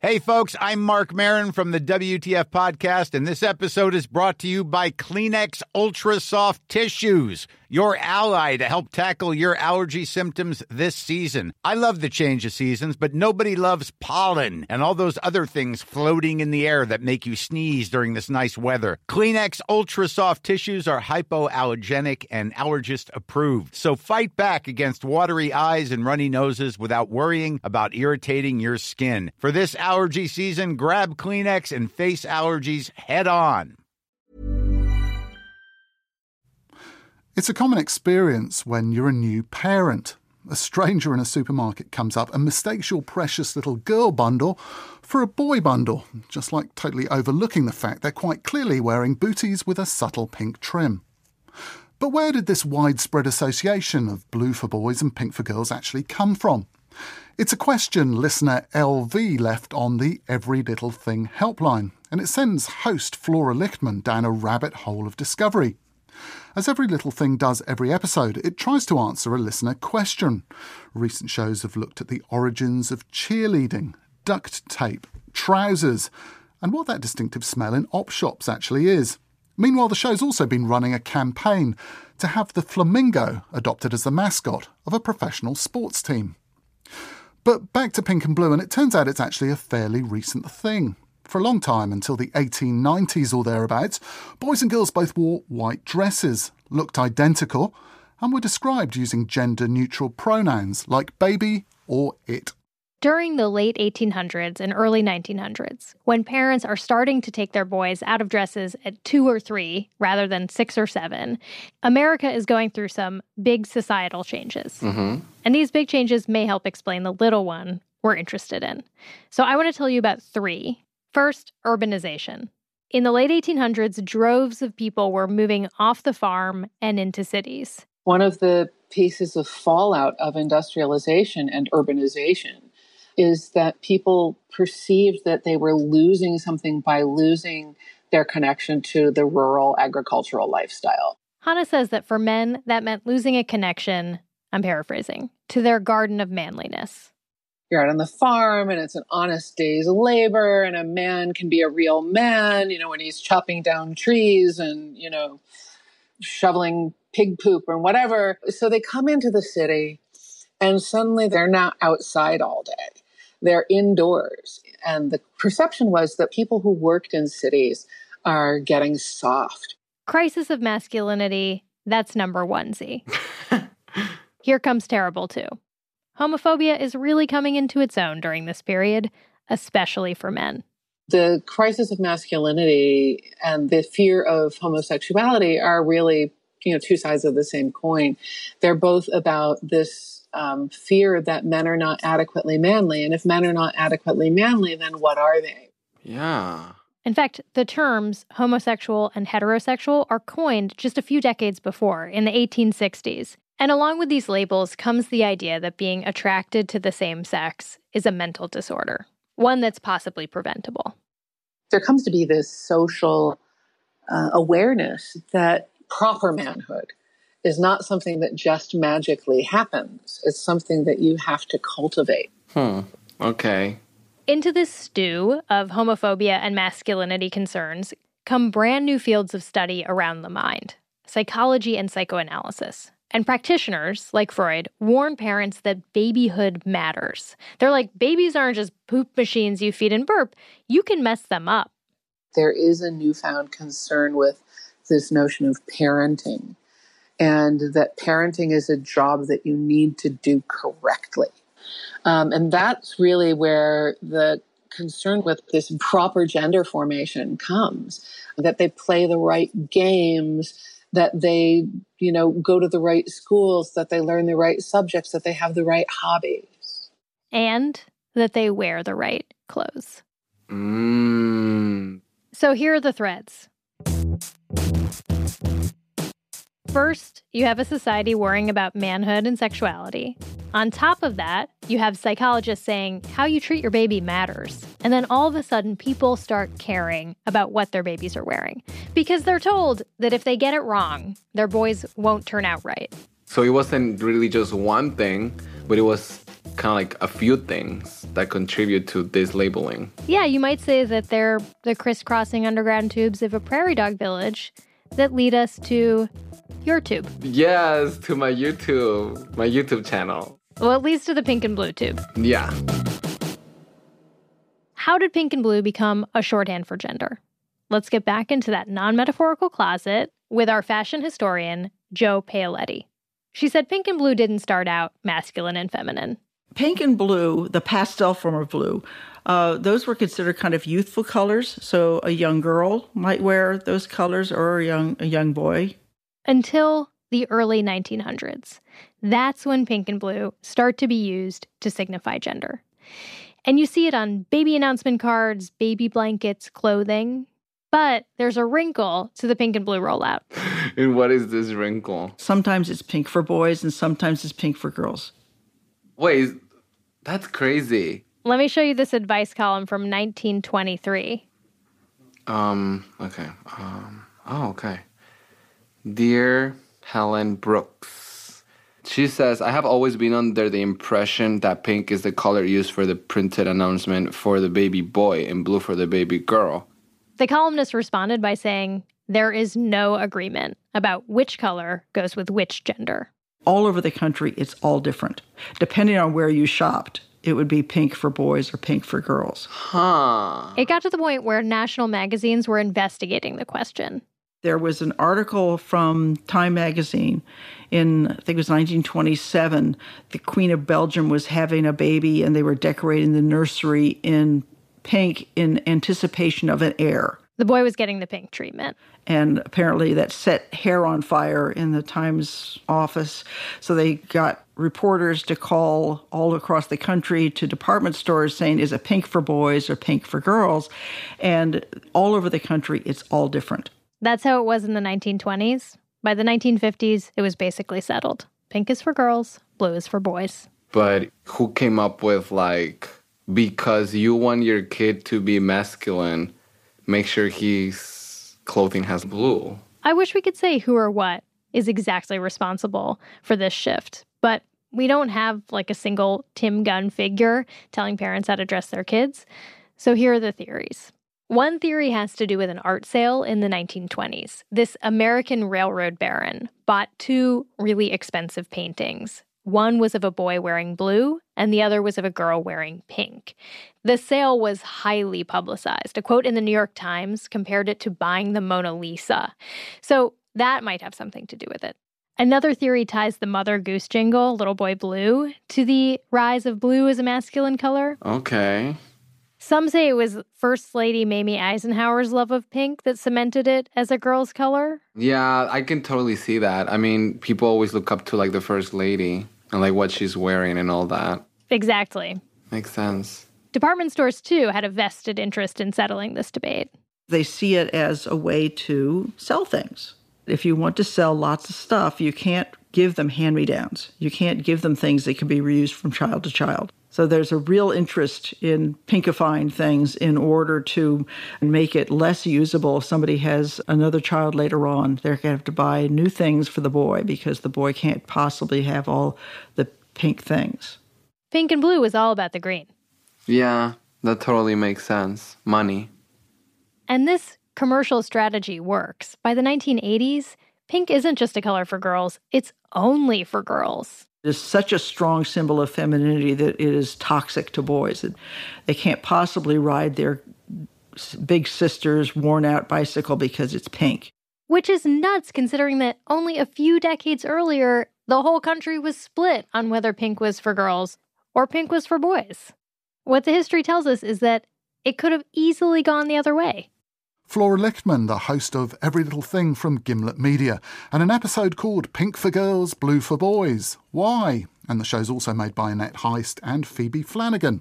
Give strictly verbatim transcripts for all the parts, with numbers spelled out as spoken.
Hey, folks, I'm Mark Maron from the W T F Podcast, and this episode is brought to you by Kleenex Ultra Soft Tissues, your ally to help tackle your allergy symptoms this season. I love the change of seasons, but nobody loves pollen and all those other things floating in the air that make you sneeze during this nice weather. Kleenex Ultra Soft Tissues are hypoallergenic and allergist approved, so fight back against watery eyes and runny noses without worrying about irritating your skin. For this allergy season, grab Kleenex and face allergies head on. It's a common experience when you're a new parent. A stranger in a supermarket comes up and mistakes your precious little girl bundle for a boy bundle, just like totally overlooking the fact they're quite clearly wearing booties with a subtle pink trim. But where did this widespread association of blue for boys and pink for girls actually come from? It's a question listener L V left on the Every Little Thing helpline, and it sends host Flora Lichtman down a rabbit hole of discovery. As Every Little Thing does every episode, it tries to answer a listener question. Recent shows have looked at the origins of cheerleading, duct tape, trousers, and what that distinctive smell in op shops actually is. Meanwhile, the show's also been running a campaign to have the flamingo adopted as the mascot of a professional sports team. But back to pink and blue, and it turns out it's actually a fairly recent thing. For a long time, until the eighteen nineties or thereabouts, boys and girls both wore white dresses, looked identical, and were described using gender-neutral pronouns like baby or it. During the late eighteen hundreds and early nineteen hundreds, when parents are starting to take their boys out of dresses at two or three rather than six or seven, America is going through some big societal changes. Mm-hmm. And these big changes may help explain the little one we're interested in. So I want to tell you about three. First, urbanization. In the late eighteen hundreds, droves of people were moving off the farm and into cities. One of the pieces of fallout of industrialization and urbanization is that people perceived that they were losing something by losing their connection to the rural agricultural lifestyle. Hannah says that for men, that meant losing a connection, I'm paraphrasing, to their garden of manliness. You're out on the farm and it's an honest day's labor, and a man can be a real man, you know, when he's chopping down trees and, you know, shoveling pig poop or whatever. So they come into the city and suddenly they're not outside all day. They're indoors. And the perception was that people who worked in cities are getting soft. Crisis of masculinity, that's number one Z. Here comes terrible two. Homophobia is really coming into its own during this period, especially for men. The crisis of masculinity and the fear of homosexuality are really, you know, two sides of the same coin. They're both about this um, fear that men are not adequately manly. And if men are not adequately manly, then what are they? Yeah. In fact, the terms homosexual and heterosexual are coined just a few decades before, in the eighteen sixties. And along with these labels comes the idea that being attracted to the same sex is a mental disorder, one that's possibly preventable. There comes to be this social uh, awareness that proper manhood is not something that just magically happens. It's something that you have to cultivate. Hmm. Okay. Into this stew of homophobia and masculinity concerns come brand new fields of study around the mind, psychology and psychoanalysis. And practitioners, like Freud, warn parents that babyhood matters. They're like, babies aren't just poop machines you feed and burp. You can mess them up. There is a newfound concern with this notion of parenting, and that parenting is a job that you need to do correctly. Um, and that's really where the concern with this proper gender formation comes, that they play the right games, that they, you know, go to the right schools, that they learn the right subjects, that they have the right hobbies. And that they wear the right clothes. Mm. So here are the threads. First, you have a society worrying about manhood and sexuality. On top of that, you have psychologists saying how you treat your baby matters. And then all of a sudden, people start caring about what their babies are wearing. Because they're told that if they get it wrong, their boys won't turn out right. So it wasn't really just one thing, but it was kind of like a few things that contribute to this labeling. Yeah, you might say that they're the crisscrossing underground tubes of a prairie dog village that lead us to your tube. Yes, to my YouTube, my YouTube channel. Well, at least to the pink and blue tube. Yeah. How did pink and blue become a shorthand for gender? Let's get back into that non-metaphorical closet with our fashion historian, Jo Paoletti. She said pink and blue didn't start out masculine and feminine. Pink and blue, the pastel form of blue, uh, those were considered kind of youthful colors. So a young girl might wear those colors, or a young a young boy. Until the early nineteen hundreds. That's when pink and blue start to be used to signify gender. And you see it on baby announcement cards, baby blankets, clothing. But there's a wrinkle to the pink and blue rollout. And what is this wrinkle? Sometimes it's pink for boys and sometimes it's pink for girls. Wait, that's crazy. Let me show you this advice column from nineteen twenty-three. Um, okay. Um, oh, okay. Dear Helen Brooks. She says, I have always been under the impression that pink is the color used for the printed announcement for the baby boy and blue for the baby girl. The columnist responded by saying, there is no agreement about which color goes with which gender. All over the country, it's all different. Depending on where you shopped, it would be pink for boys or pink for girls. Huh. It got to the point where national magazines were investigating the question. There was an article from Time magazine in, I think it was nineteen twenty-seven. The Queen of Belgium was having a baby and they were decorating the nursery in pink in anticipation of an heir. The boy was getting the pink treatment. And apparently that set hair on fire in the Times office. So they got reporters to call all across the country to department stores saying, is it pink for boys or pink for girls? And all over the country, it's all different. That's how it was in the nineteen twenties. By the nineteen fifties, it was basically settled. Pink is for girls, blue is for boys. But who came up with, like, because you want your kid to be masculine, make sure his clothing has blue? I wish we could say who or what is exactly responsible for this shift. But we don't have, like, a single Tim Gunn figure telling parents how to dress their kids. So here are the theories. One theory has to do with an art sale in the nineteen twenties. This American railroad baron bought two really expensive paintings. One was of a boy wearing blue, and the other was of a girl wearing pink. The sale was highly publicized. A quote in the New York Times compared it to buying the Mona Lisa. So that might have something to do with it. Another theory ties the Mother Goose jingle, Little Boy Blue, to the rise of blue as a masculine color. Okay. Some say it was First Lady Mamie Eisenhower's love of pink that cemented it as a girl's color. Yeah, I can totally see that. I mean, people always look up to, like, the First Lady and, like, what she's wearing and all that. Exactly. Makes sense. Department stores, too, had a vested interest in settling this debate. They see it as a way to sell things. If you want to sell lots of stuff, you can't give them hand-me-downs. You can't give them things that can be reused from child to child. So there's a real interest in pinkifying things in order to make it less usable. If somebody has another child later on, they're going to have to buy new things for the boy because the boy can't possibly have all the pink things. Pink and blue was all about the green. Yeah, that totally makes sense. Money. And this commercial strategy works. By the nineteen eighties, pink isn't just a color for girls, it's only for girls. It is such a strong symbol of femininity that it is toxic to boys. They can't possibly ride their big sister's worn-out bicycle because it's pink. Which is nuts, considering that only a few decades earlier, the whole country was split on whether pink was for girls or pink was for boys. What the history tells us is that it could have easily gone the other way. Flora Lichtman, the host of Every Little Thing from Gimlet Media, and an episode called Pink for Girls, Blue for Boys. Why? And the show's also made by Annette Heist and Phoebe Flanagan.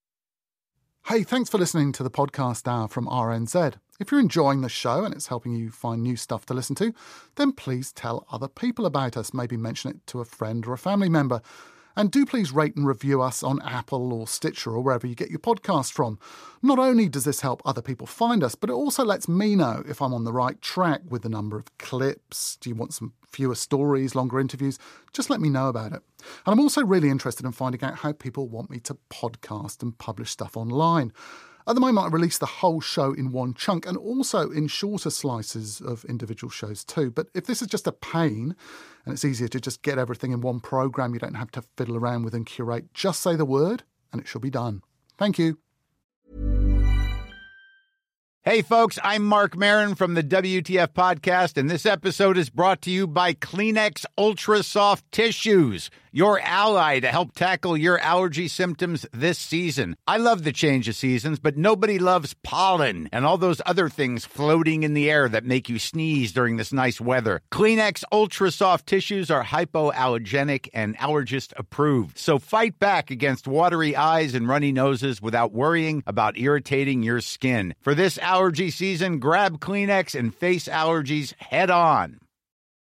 Hey, thanks for listening to the Podcast Hour from R N Z. If you're enjoying the show and it's helping you find new stuff to listen to, then please tell other people about us. Maybe mention it to a friend or a family member. And do please rate and review us on Apple or Stitcher or wherever you get your podcast from. Not only does this help other people find us, but it also lets me know if I'm on the right track with the number of clips. Do you want some fewer stories, longer interviews? Just let me know about it. And I'm also really interested in finding out how people want me to podcast and publish stuff online. At the moment, I release the whole show in one chunk and also in shorter slices of individual shows too. But if this is just a pain and it's easier to just get everything in one program you don't have to fiddle around with and curate, just say the word and it shall be done. Thank you. Hey folks, I'm Mark Maron from the W T F Podcast, and this episode is brought to you by Kleenex Ultra Soft Tissues, your ally to help tackle your allergy symptoms this season. I love the change of seasons, but nobody loves pollen and all those other things floating in the air that make you sneeze during this nice weather. Kleenex Ultra Soft Tissues are hypoallergenic and allergist approved, so fight back against watery eyes and runny noses without worrying about irritating your skin. For this allergy season, grab Kleenex and face allergies head on.